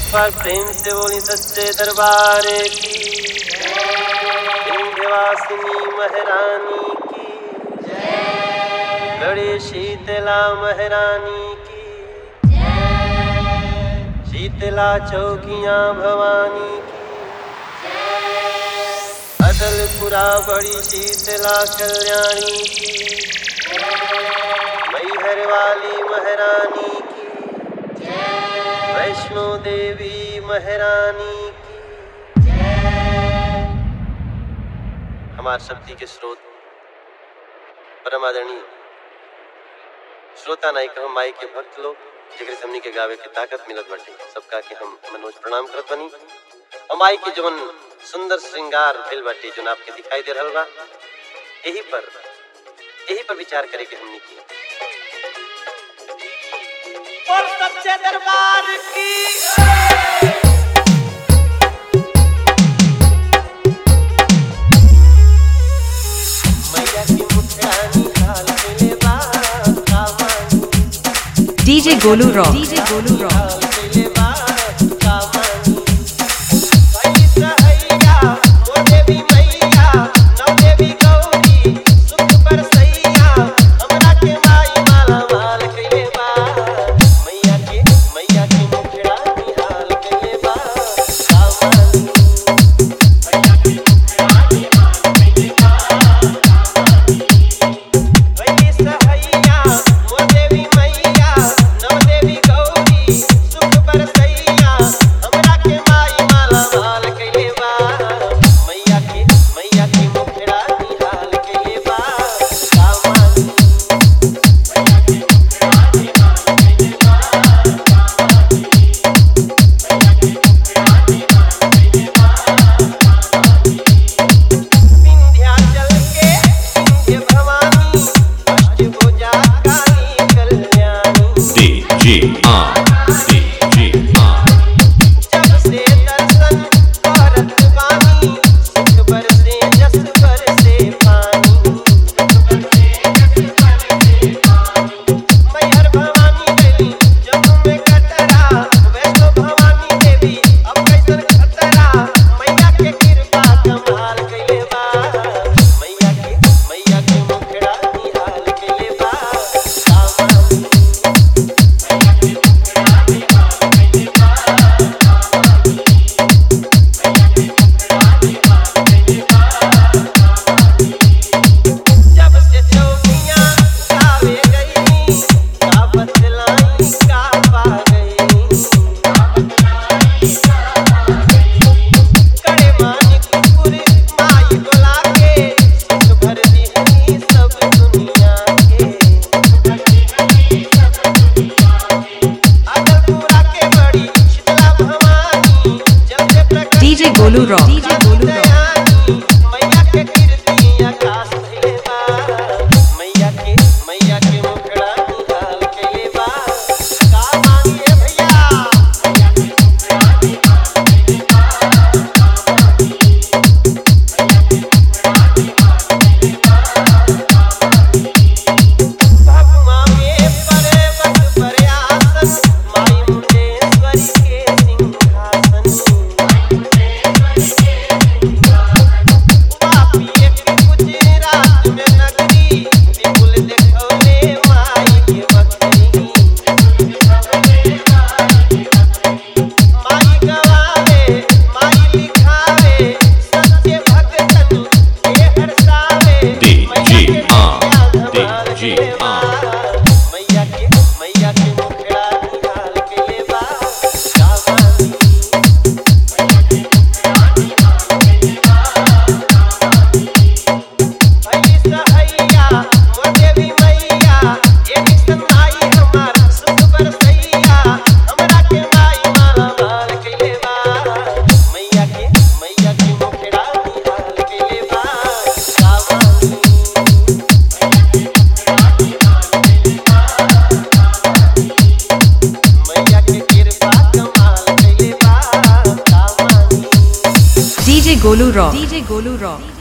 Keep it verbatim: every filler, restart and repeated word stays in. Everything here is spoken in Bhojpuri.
बार प्रेम से बोली सच्चे दरबार की, विंध्यवासिनी महारानी की, गढ़ी शीतला महारानी की, शीतला चौकियां भवानी की, अदलपुरा बड़ी शीतला कल्याणी की, मैहर वाली महारानी की, वैष्णो देवी महारानी की। हमार शक्ति के स्रोत परमादरणीय श्रोता नायक हम माई के भक्त लोग जेकरे हमनी के गावे के ताकत मिलत बाटे, सबका के हम मनोज प्रणाम करत बनी। हम माई के जवन सुंदर श्रृंगार भेल बाटे जो आपके दिखाई दे रहल बा, यही पर यही पर विचार करे के हमनी की और सच्चे दरबार की। मैया की मुठियानी हाल मिले बा कामानी, DJ Golu rock, DJ Golu rock. DJ Golu rock, DJ Golu rock. मैया के कीर्ति आकाश भइले बा, मैया के मैया के मुखड़ा निहाल कइले बा, का मांगिए भैया। मैया के मुखड़ा निहाल कइले बा, का मांगिए। मैया के मुखड़ा निहाल कइले बा, का मांगिए। भगवा में पर्वत पर आसन, माई मुंडेश्वरी के सिंहासन। मैया के मैया के मुखड़ा निहाल कइले बा, का मांगिए। मैया के मुखड़ा निहाल कइले बा, का मांगिए। भई सहैया मोर देवी मैया, एक सनाई हमार सुख बरसैया, हमरा के माई माला माल कइले बा, मैया के मैया के मुखड़ा निहाल कइले बा, का मांगिए। DJ Golu rock, DJ Golu rock.